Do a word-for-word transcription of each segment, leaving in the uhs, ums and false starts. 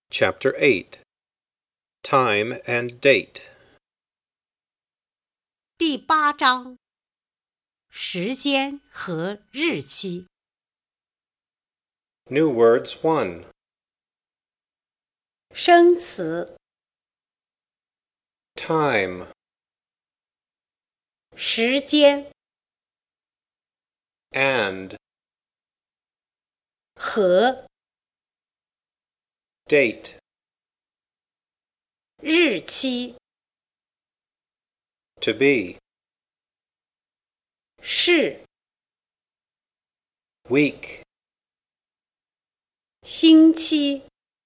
Chapter eight. Time and Date. 第八章，时间和日期。 New words one. 生词 Time, 时间 and, 和 date, 日期 to be, 是 week, 星期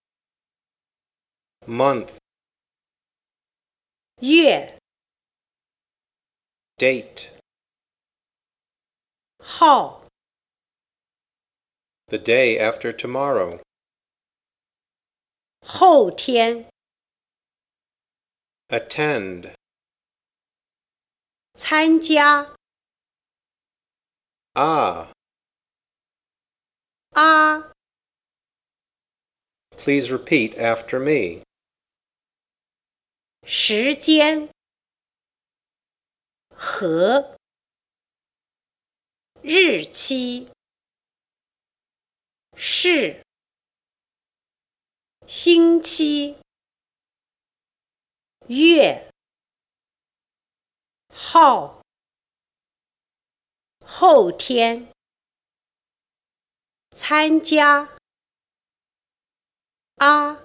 month, 月 date, 号 the day after tomorrow, 后天 attend, 参加 ah, 啊 please repeat after me, 时间和日期是星期月号后天参加啊